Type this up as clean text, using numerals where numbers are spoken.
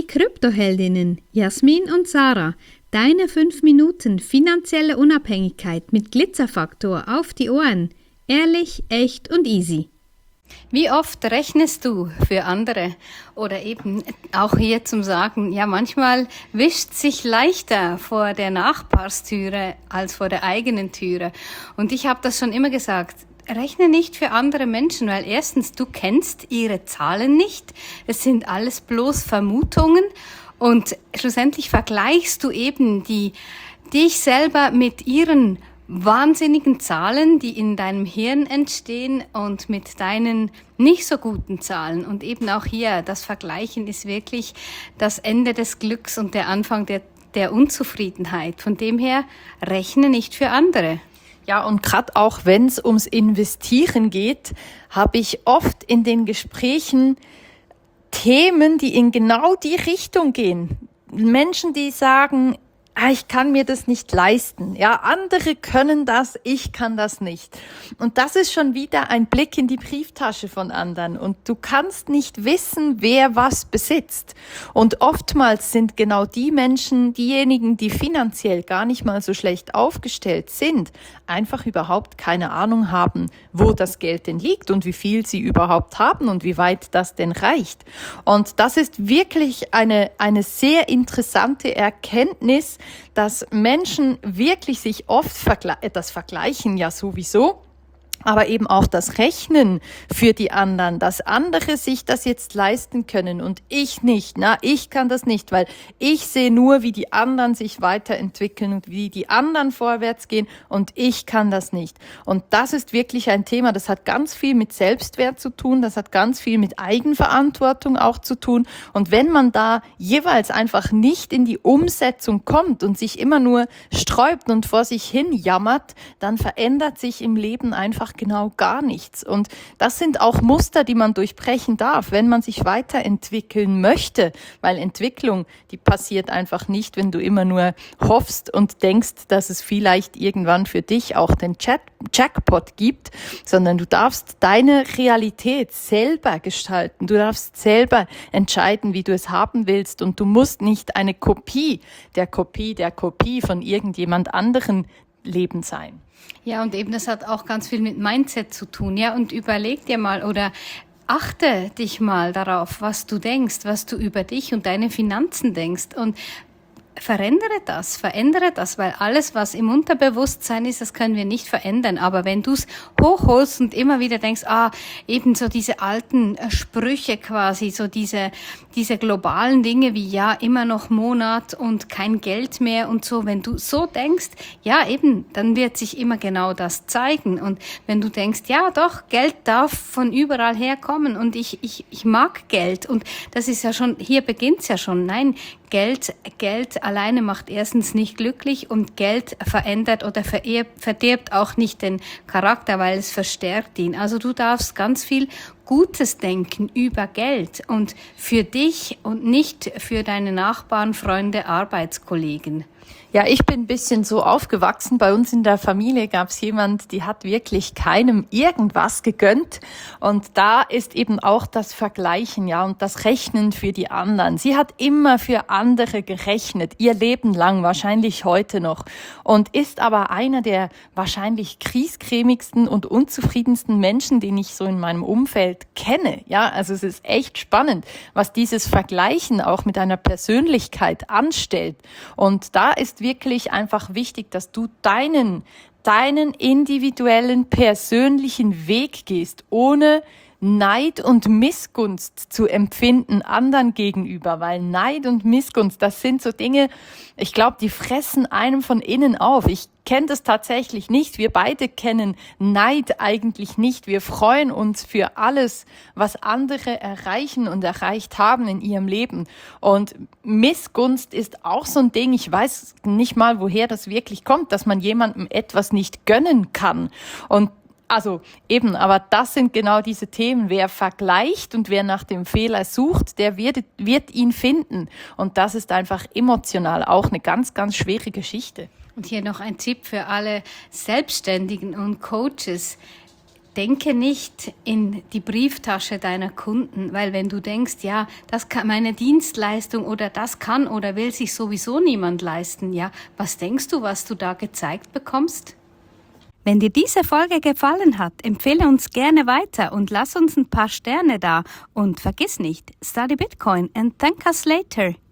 Kryptoheldinnen Jasmin und Sarah, deine 5 Minuten finanzielle Unabhängigkeit mit Glitzerfaktor auf die Ohren. Ehrlich, echt und easy. Wie oft rechnest du für andere? Oder eben auch hier zum Sagen, ja, manchmal wischt sich leichter vor der Nachbarstüre als vor der eigenen Türe. Und ich habe das schon immer gesagt, rechne nicht für andere Menschen, weil erstens, du kennst ihre Zahlen nicht. Es sind alles bloß Vermutungen. Und schlussendlich vergleichst du eben dich selber mit ihren wahnsinnigen Zahlen, die in deinem Hirn entstehen und mit deinen nicht so guten Zahlen. Und eben auch hier, das Vergleichen ist wirklich das Ende des Glücks und der Anfang der Unzufriedenheit. Von dem her, rechne nicht für andere. Ja, und gerade auch wenn es ums Investieren geht, habe ich oft in den Gesprächen Themen, die in genau die Richtung gehen. Menschen, die sagen, ich kann mir das nicht leisten. Ja, andere können das, ich kann das nicht. Und das ist schon wieder ein Blick in die Brieftasche von anderen. Und du kannst nicht wissen, wer was besitzt. Und oftmals sind genau die Menschen, diejenigen, die finanziell gar nicht mal so schlecht aufgestellt sind, einfach überhaupt keine Ahnung haben, wo das Geld denn liegt und wie viel sie überhaupt haben und wie weit das denn reicht. Und das ist wirklich eine sehr interessante Erkenntnis, dass Menschen wirklich sich oft das Vergleichen ja sowieso, aber eben auch das Rechnen für die anderen, dass andere sich das jetzt leisten können und ich nicht. Ich kann das nicht, weil ich sehe nur, wie die anderen sich weiterentwickeln und wie die anderen vorwärts gehen und ich kann das nicht. Und das ist wirklich ein Thema, das hat ganz viel mit Selbstwert zu tun, das hat ganz viel mit Eigenverantwortung auch zu tun. Und wenn man da jeweils einfach nicht in die Umsetzung kommt und sich immer nur sträubt und vor sich hin jammert, dann verändert sich im Leben einfach genau gar nichts. Und das sind auch Muster, die man durchbrechen darf, wenn man sich weiterentwickeln möchte, weil Entwicklung, die passiert einfach nicht, wenn du immer nur hoffst und denkst, dass es vielleicht irgendwann für dich auch den Jackpot gibt, sondern du darfst deine Realität selber gestalten. Du darfst selber entscheiden, wie du es haben willst und du musst nicht eine Kopie der Kopie von irgendjemand anderen Leben sein. Ja, und eben das hat auch ganz viel mit Mindset zu tun. Ja, und überleg dir mal oder achte dich mal darauf, was du denkst, was du über dich und deine Finanzen denkst und verändere das, weil alles, was im Unterbewusstsein ist, das können wir nicht verändern. Aber wenn du es hochholst und immer wieder denkst, eben so diese alten Sprüche quasi, so diese globalen Dinge wie, ja, immer noch Monat und kein Geld mehr und so, wenn du so denkst, ja, eben, dann wird sich immer genau das zeigen. Und wenn du denkst, ja, doch, Geld darf von überall herkommen und ich mag Geld und das ist ja schon, hier beginnt's ja schon. Nein, Geld alleine macht erstens nicht glücklich und Geld verändert oder verdirbt auch nicht den Charakter, weil es verstärkt ihn. Also du darfst ganz viel Gutes denken über Geld und für dich und nicht für deine Nachbarn, Freunde, Arbeitskollegen. Ja, ich bin ein bisschen so aufgewachsen. Bei uns in der Familie gab es jemand, die hat wirklich keinem irgendwas gegönnt. Und da ist eben auch das Vergleichen, ja, und das Rechnen für die anderen. Sie hat immer für andere gerechnet, ihr Leben lang, wahrscheinlich heute noch. Und ist aber einer der wahrscheinlich griesgrämigsten und unzufriedensten Menschen, den ich so in meinem Umfeld kenne. Ja, also es ist echt spannend, was dieses Vergleichen auch mit einer Persönlichkeit anstellt. Und da ist wirklich einfach wichtig, dass du deinen individuellen, persönlichen Weg gehst, ohne Neid und Missgunst zu empfinden anderen gegenüber, weil Neid und Missgunst, das sind so Dinge, ich glaube, die fressen einem von innen auf. Ich kenne das tatsächlich nicht. Wir beide kennen Neid eigentlich nicht. Wir freuen uns für alles, was andere erreichen und erreicht haben in ihrem Leben. Und Missgunst ist auch so ein Ding. Ich weiß nicht mal, woher das wirklich kommt, dass man jemandem etwas nicht gönnen kann. Und also eben, aber das sind genau diese Themen. Wer vergleicht und wer nach dem Fehler sucht, der wird ihn finden. Und das ist einfach emotional auch eine ganz, ganz schwere Geschichte. Und hier noch ein Tipp für alle Selbstständigen und Coaches. denke nicht in die Brieftasche deiner Kunden, weil wenn du denkst, ja, das kann meine Dienstleistung oder das kann oder will sich sowieso niemand leisten, ja, was denkst du, was du da gezeigt bekommst? Wenn dir diese Folge gefallen hat, empfehle uns gerne weiter und lass uns ein paar Sterne da. Und vergiss nicht, study Bitcoin and thank us later.